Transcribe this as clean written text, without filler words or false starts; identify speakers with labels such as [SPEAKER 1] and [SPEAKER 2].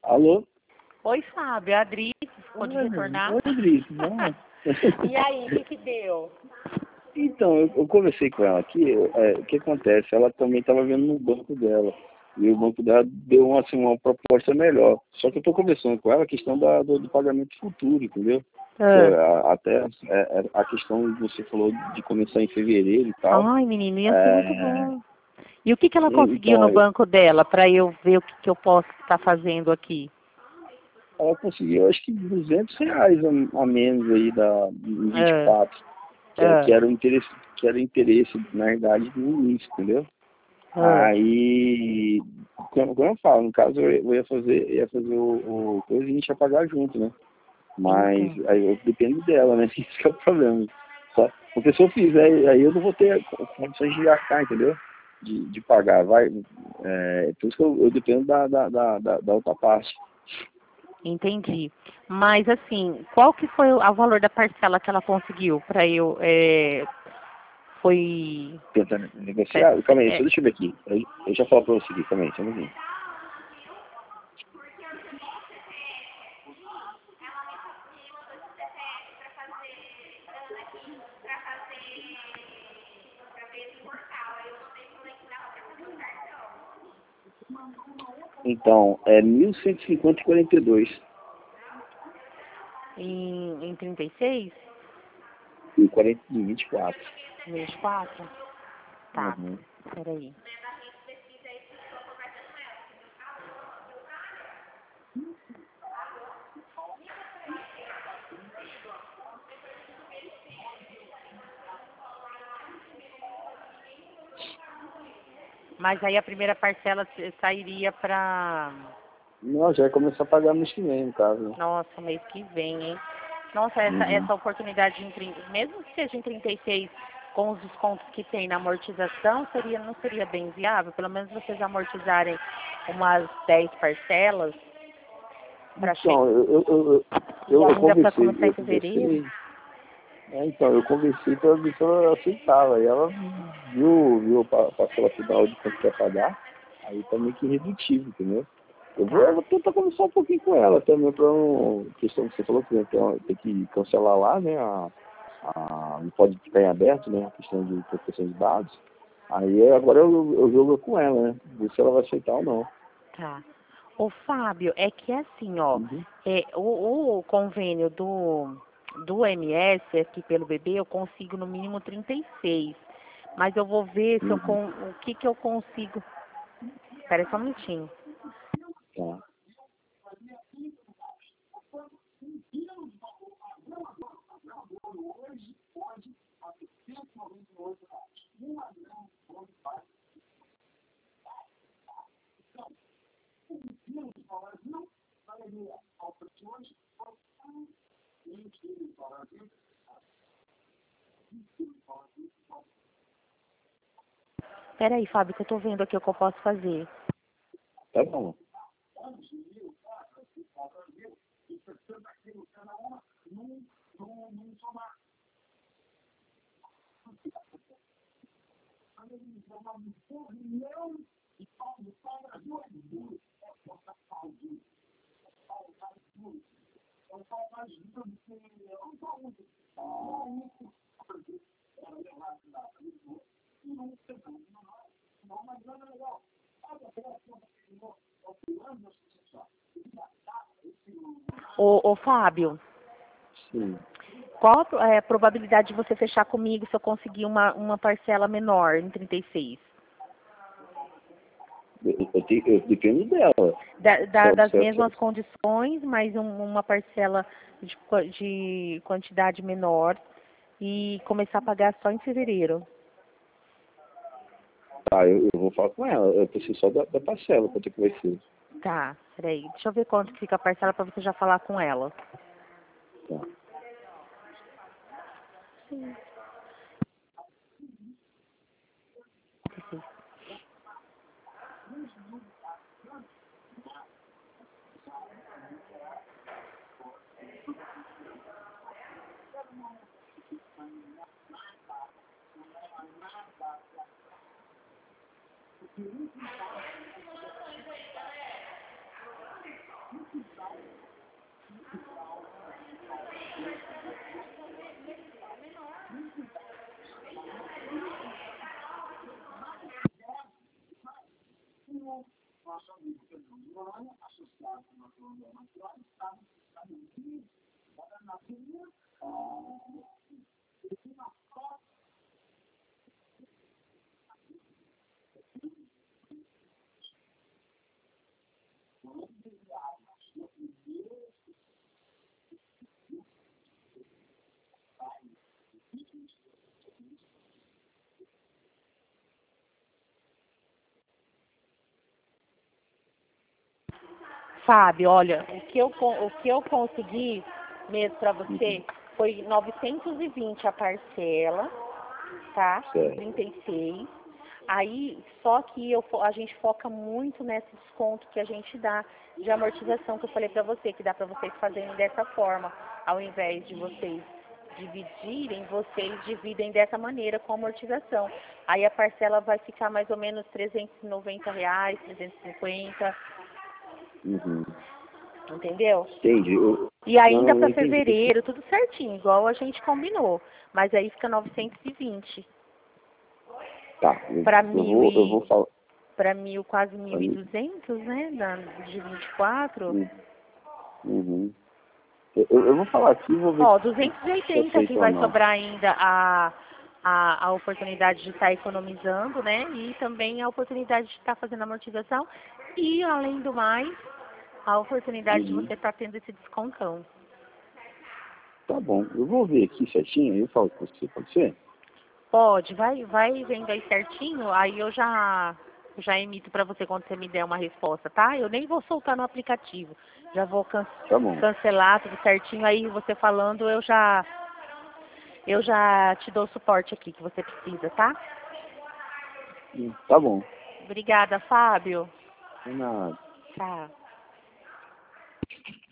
[SPEAKER 1] Alô?
[SPEAKER 2] Oi, Fábio, a Adri pode retornar?
[SPEAKER 1] Oi, Adri, não.
[SPEAKER 2] E aí, o que deu?
[SPEAKER 1] Então, eu conversei com ela aqui, o que acontece? Ela também estava vendo no banco dela. E o banco dela deu assim, uma proposta melhor. Só que eu estou conversando com ela a questão do pagamento futuro, entendeu? Até a questão que você falou de começar em fevereiro e tal.
[SPEAKER 2] Ai, menino, ia ser muito bom. E o que ela conseguiu
[SPEAKER 1] Então,
[SPEAKER 2] no banco dela, para eu ver o que eu posso estar fazendo aqui?
[SPEAKER 1] ela conseguiu, acho que R$ 200 a menos aí em 24, que era o interesse, na verdade, do início, entendeu? Aí, quando eu falo, no caso, eu ia fazer o coisa e a gente ia pagar junto, né? Mas aí eu dependo dela, né? Isso que é o problema. Só, porque se eu fizer, aí eu não vou ter condições de arcar, entendeu? De pagar, vai. Por isso que eu dependo da outra parte.
[SPEAKER 2] Entendi. Mas, assim, qual que foi o valor da parcela que ela conseguiu para eu... foi...
[SPEAKER 1] Tentando negociar? Calma aí, deixa eu ver aqui. Eu já falo pra você aqui, calma aí, só um minutinho. Então, é 1.150,42.
[SPEAKER 2] Em 36?
[SPEAKER 1] E 24.
[SPEAKER 2] 24? Tá,
[SPEAKER 1] Uhum.
[SPEAKER 2] peraí. Mas aí a primeira parcela sairia para...
[SPEAKER 1] Não, já vai começar a pagar mês que vem, no caso.
[SPEAKER 2] Nossa, mês que vem, hein? Nossa, essa oportunidade, mesmo que seja em 36, com os descontos que tem na amortização, não seria bem viável? Pelo menos vocês amortizarem umas 10 parcelas para
[SPEAKER 1] Então, eu
[SPEAKER 2] ainda para
[SPEAKER 1] conversei,
[SPEAKER 2] começar em fevereiro?
[SPEAKER 1] então, eu conversei para ver se ela aceitava. E ela viu a parcela final de quanto quer pagar. Aí tá meio que redutivo, entendeu? Eu vou tentar conversar um pouquinho com ela também para questão que você falou que tem que cancelar lá, né? Não pode ficar em aberto, né? A questão de proteção de dados. Aí agora eu jogo com ela, né? Ver se ela vai aceitar ou não.
[SPEAKER 2] Tá. Ô, Fábio, é que assim, ó,
[SPEAKER 1] Uhum.
[SPEAKER 2] o convênio do MS aqui pelo bebê, eu consigo no mínimo 36. Mas eu vou ver se o que eu consigo. Espera só um minutinho.
[SPEAKER 1] Tá.
[SPEAKER 2] Espera aí, Fábio, que eu tô vendo aqui o que eu posso fazer.
[SPEAKER 1] Tá bom.
[SPEAKER 2] Ô, Fábio,
[SPEAKER 1] Sim.
[SPEAKER 2] qual é a probabilidade de você fechar comigo se eu conseguir uma parcela menor em 36?
[SPEAKER 1] Eu dependo dela.
[SPEAKER 2] Das
[SPEAKER 1] Certo.
[SPEAKER 2] mesmas condições, mas uma parcela de quantidade menor e começar a pagar só em fevereiro.
[SPEAKER 1] Tá, eu vou falar com ela. Eu preciso só da parcela, quanto é que vai ser.
[SPEAKER 2] Tá, peraí. Deixa eu ver quanto que fica a parcela para você já falar com ela.
[SPEAKER 1] Tá.
[SPEAKER 2] Fábio, olha, o que eu consegui mesmo para você foi 920 a parcela, tá?
[SPEAKER 1] Certo.
[SPEAKER 2] 36. Aí, só que a gente foca muito nesse desconto que a gente dá de amortização, que eu falei para você, que dá para vocês fazerem dessa forma. Ao invés de vocês dividirem, vocês dividem dessa maneira com amortização. Aí a parcela vai ficar mais ou menos R$ 390, 350.
[SPEAKER 1] Uhum.
[SPEAKER 2] Entendeu?
[SPEAKER 1] Entendi.
[SPEAKER 2] E ainda
[SPEAKER 1] Não
[SPEAKER 2] para
[SPEAKER 1] entendi.
[SPEAKER 2] fevereiro, tudo certinho, igual a gente combinou. Mas aí fica 920.
[SPEAKER 1] Tá,
[SPEAKER 2] Para
[SPEAKER 1] eu vou falar.
[SPEAKER 2] para mil, quase 1.200, né? De 24.
[SPEAKER 1] Uhum. Eu vou falar aqui, vou ver
[SPEAKER 2] Ó,
[SPEAKER 1] se
[SPEAKER 2] 280 que
[SPEAKER 1] aceito ou
[SPEAKER 2] vai
[SPEAKER 1] não.
[SPEAKER 2] sobrar ainda a oportunidade de estar economizando, né? E também a oportunidade de estar fazendo amortização. E, além do mais, a oportunidade de você estar tendo esse descontão.
[SPEAKER 1] Tá bom, eu vou ver aqui certinho, aí eu falo com você, pode ser?
[SPEAKER 2] Pode, vai vendo aí certinho, aí eu já emito para você quando você me der uma resposta, tá? Eu nem vou soltar no aplicativo. Já vou
[SPEAKER 1] Tá bom.
[SPEAKER 2] cancelar tudo certinho, aí você falando, eu já te dou o suporte aqui que você precisa, tá?
[SPEAKER 1] Tá bom.
[SPEAKER 2] Obrigada, Fábio.
[SPEAKER 1] Não é nada.
[SPEAKER 2] Tá.